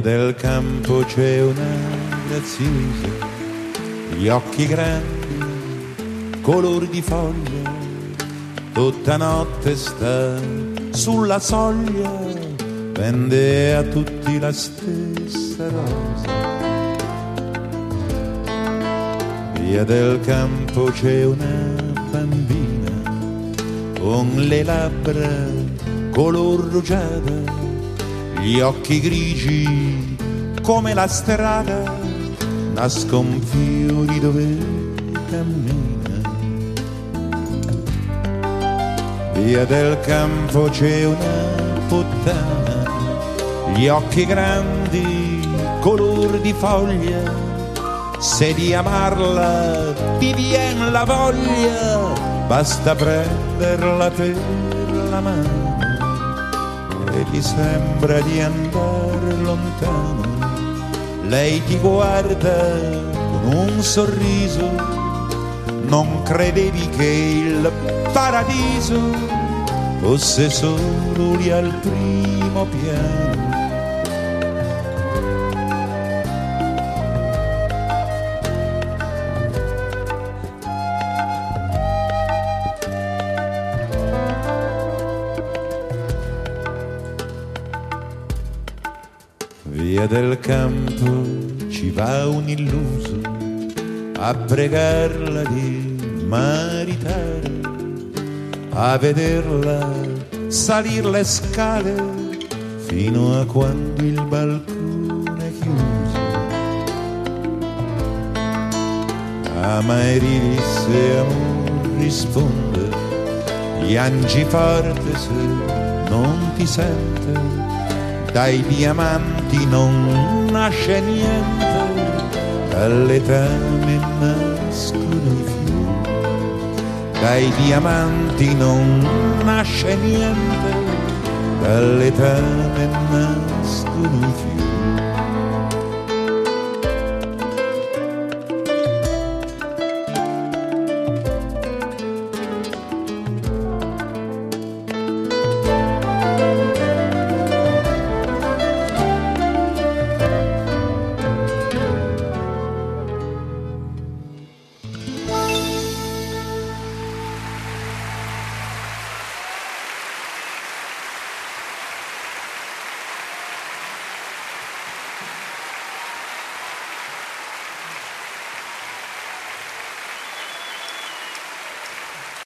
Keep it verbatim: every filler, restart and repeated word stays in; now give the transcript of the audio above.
Via del campo c'è una graziosa, gli occhi grandi, color di foglia, tutta notte sta sulla soglia, vende a tutti la stessa rosa. Via del campo c'è una bambina con le labbra color rugiada, gli occhi grigi come la strada, nascon fiori dove cammina. Via del campo c'è una puttana, gli occhi grandi color di foglia, se di amarla ti vien la voglia, basta prenderla per la mano e ti sembra di andare lontano. Lei ti guarda con un sorriso, non credevi che il paradiso fosse solo lì al primo piano. Via del campo ci va un illuso a pregarla di maritare, a vederla salir le scale fino a quando il balcone è chiuso. Ah, ma eri se amor risponde, piangi forte se non ti sente, dai diamanti non nasce niente, dall'etame nascono i fiori. Dai diamanti non nasce niente, dall'etame nascono i fiori.